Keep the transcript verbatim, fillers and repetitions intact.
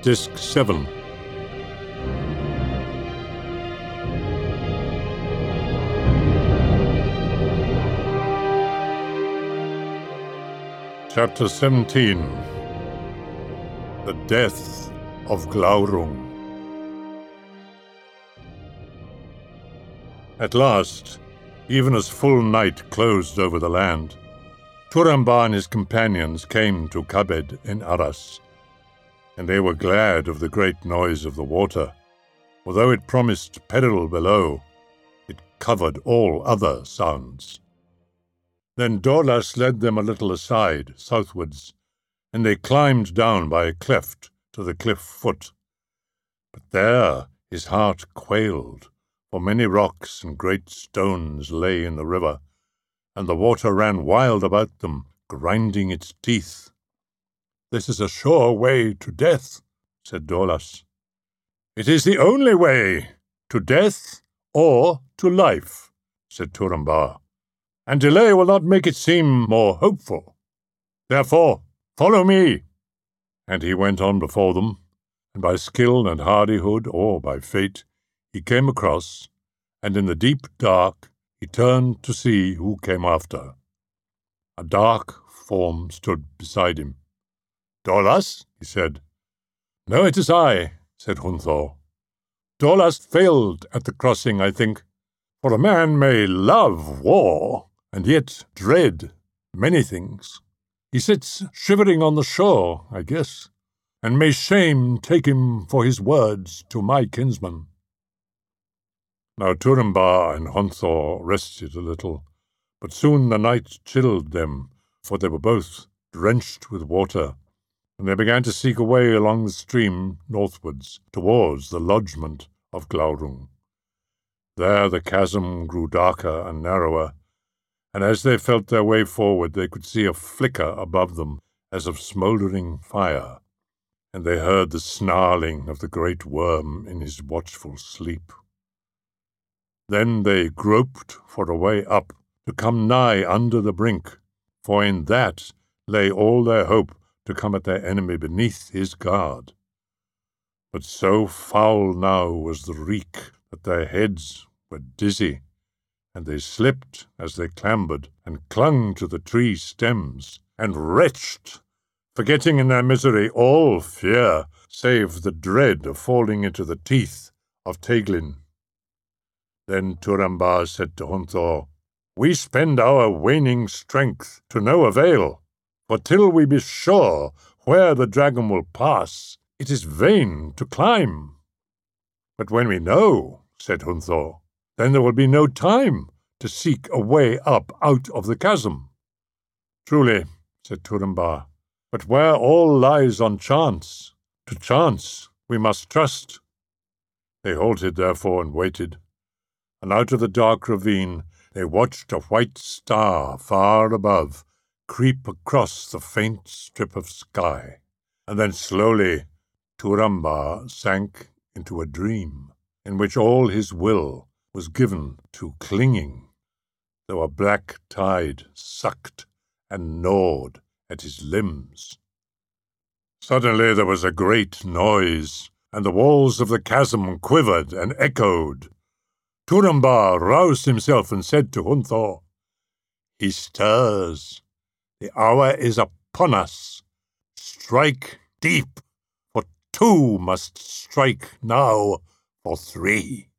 Disc seven. Chapter seventeen. The Death of Glaurung. At last, even as full night closed over the land, Thorambar and his companions came to Kabed in Arras, and they were glad of the great noise of the water, for though it promised peril below, it covered all other sounds. Then Dorlas led them a little aside, southwards, and they climbed down by a cleft to the cliff foot. But there his heart quailed, for many rocks and great stones lay in the river, and the water ran wild about them, grinding its teeth. "This is a sure way to death," said Dorlas. "It is the only way, to death or to life," said Thorambar, "and delay will not make it seem more hopeful. Therefore, follow me." And he went on before them, and by skill and hardihood, or by fate, he came across, and in the deep dark he turned to see who came after. A dark form stood beside him. "Dorlas?" he said. "No, it is I," said Hunthor. "Dorlas failed at the crossing, I think, for a man may love war, and yet dread many things. He sits shivering on the shore, I guess, and may shame take him for his words to my kinsman." Now Thorambar and Hunthor rested a little, but soon the night chilled them, for they were both drenched with water, and they began to seek a way along the stream northwards towards the lodgment of Glaurung. There the chasm grew darker and narrower, and as they felt their way forward they could see a flicker above them as of smouldering fire, and they heard the snarling of the great worm in his watchful sleep. Then they groped for a way up, to come nigh under the brink, for in that lay all their hope to come at their enemy beneath his guard. But so foul now was the reek that their heads were dizzy, and they slipped as they clambered, and clung to the tree stems, and retched, forgetting in their misery all fear, save the dread of falling into the teeth of Teglin. Then Thorambar said to Hunthor, "We spend our waning strength to no avail, for till we be sure where the dragon will pass, it is vain to climb." "But when we know," said Hunthor, "then there will be no time to seek a way up out of the chasm." "Truly," said Thorambar, "but where all lies on chance, to chance we must trust." They halted therefore and waited, and out of the dark ravine they watched a white star far above creep across the faint strip of sky, and then slowly Thorambar sank into a dream, in which all his will was given to clinging, though a black tide sucked and gnawed at his limbs. Suddenly there was a great noise, and the walls of the chasm quivered and echoed. Thorambar roused himself and said to Hunthor, "He stirs. The hour is upon us. Strike deep, for two must strike now for three."